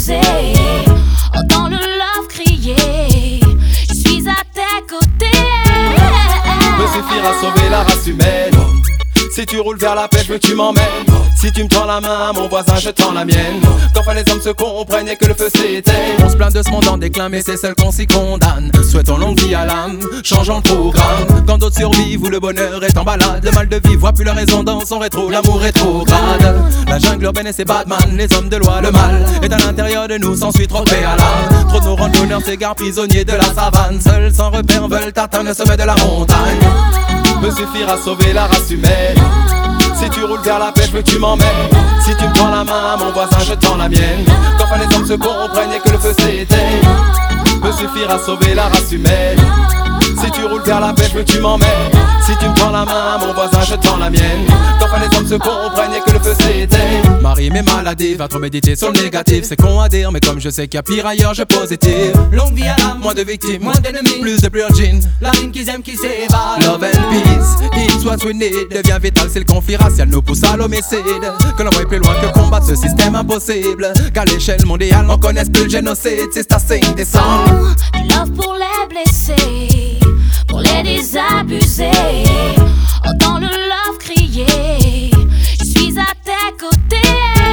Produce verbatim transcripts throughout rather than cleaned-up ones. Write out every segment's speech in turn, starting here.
désabusés. Entends le love crier, je suis à tes côtés. Me suffira sauver la race humaine. Si tu roules vers la paix, je veux que tu m'emmènes. Si tu me tends la main, mon voisin, je tends la mienne. Qu'enfin les hommes se comprennent et que le feu s'éteigne. On se plaint de ce monde en déclin, mais c'est seul qu'on s'y condamne. Souhaitons longue vie à l'âme, changeons le programme. Quand d'autres survivent, où le bonheur est en balade, le mal de vivre voit plus leur raison dans son rétro. L'amour rétrograde, la jungle urbaine et ses Batman. Les hommes de loi, le mal est à l'intérieur de nous, s'ensuit trop paix à l'âme. Trop de nos rangs d'honneur s'égarent prisonniers de la savane. Seuls sans repère veulent atteindre le sommet de la montagne. Me suffira sauver la race humaine. Si tu roules vers la paix, je veux que tu m'emmènes. Si tu me tends la main, mon voisin, je tends la mienne. Qu'enfin les hommes se comprennent et que le feu s'éteigne. Me suffira sauver la race humaine. Si tu roules vers la paix, je veux que tu m'emmènes. Si tu me tends la main, mon voisin, je tends la mienne. Qu'enfin les hommes se comprennent et que le feu s'éteigne. Marie m'est maladive, va trop méditer sur le négatif. C'est con à dire, mais comme je sais qu'il y a pire ailleurs, je positive. Longue vie à l'âme, moins de victimes, moins d'ennemis, plus de purging. La rime qui aime qui s'évade. Love and peace, it's what we need. Devient vital si le conflit racial nous pousse à l'homicide. Que l'on voit plus loin que combattre ce système impossible. Qu'à l'échelle mondiale, on connaisse plus le génocide. C'est assez indécent. Love pour les blessés, pour les désabusés. Entends le love crier, je suis à tes côtés.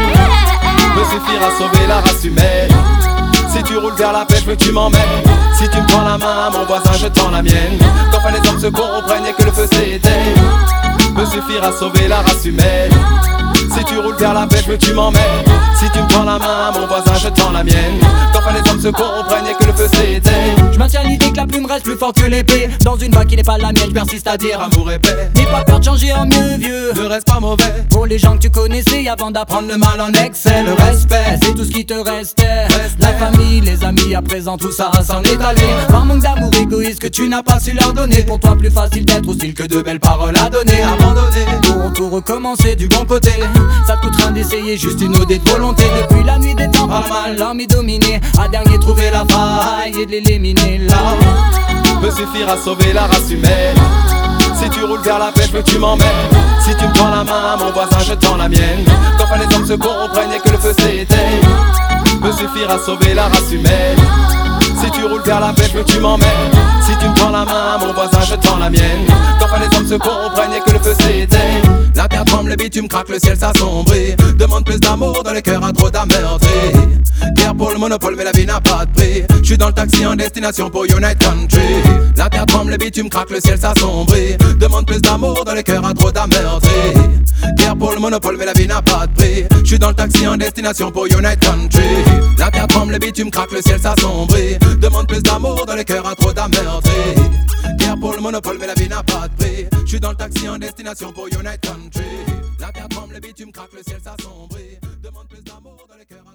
Me suffira sauver la race humaine. Si tu roules vers la paix, je veux que tu m'emmènes. Si tu me tends la main, mon voisin, je tends la mienne. Qu'enfin les hommes se comprennent et que le feu s'éteigne. Me suffira sauver la race humaine. Si tu roules vers la paix, je veux que tu m'emmènes. Si tu me tends la main, mon voisin, je tends la mienne. Qu'enfin les hommes se comprennent et que le feu s'éteigne. Je maintiens l'idée que la plume reste plus forte que l'épée. Dans une voie qui n'est pas la mienne, je persiste à dire amour et paix. n'aie pas peur de changer en mieux, vieux. Ne reste pas mauvais. Pour les gens que tu connaissais avant d'apprendre le mal en excès. Le respect, c'est tout ce qui te restait. Restait. La famille, les amis, à présent tout ça s'en est allé. Par manque d'amour égoïste que tu n'as pas su leur donner. Pour toi plus facile d'être hostile que de belles paroles à donner. Abandonné, Pour tout recommencer du bon côté. Ça te coûtera d'essayer juste une ode de volonté. Depuis la nuit des temps, pas mal, l'homme est dominé. À dernier trouver la faille et de l'éliminer là. me suffira sauver la race humaine. Si tu roules vers la paix, je veux que tu m'emmènes. Si tu me tends la main, mon voisin, je tends la mienne. Qu'enfin les hommes se comprennent et que le feu s'éteigne. Me suffira sauver la race humaine. Si tu roules vers la paix, je veux que tu m'emmènes. Si tu me tends la main, mon voisin, je tends la mienne. Qu'enfin les hommes se comprennent et que le feu s'éteigne. La terre tremble, le bitume craque, le ciel s'assombrit. Demande plus d'amour dans le cœur à trop d'amerterie. Guerre pour le monopole, mais la vie n'a pas de prix. J'suis dans le taxi en destination pour United Country. La terre tremble, le bitume craque, le ciel s'assombrit. Demande plus d'amour dans le cœur à trop d'amerterie. Guerre pour le monopole, mais la vie n'a pas de prix. J'suis dans le taxi en destination pour United Country. La terre tremble, le bitume craque, le ciel s'assombrit. Demande plus d'amour dans le cœur à trop d'amerterie. Guerre pour le monopole, mais la vie n'a pas de prix. J'suis dans le taxi en destination pour United Country. La terre tremble, le bitume craque, le ciel s'assombrit. Demande plus d'amour dans le cœur.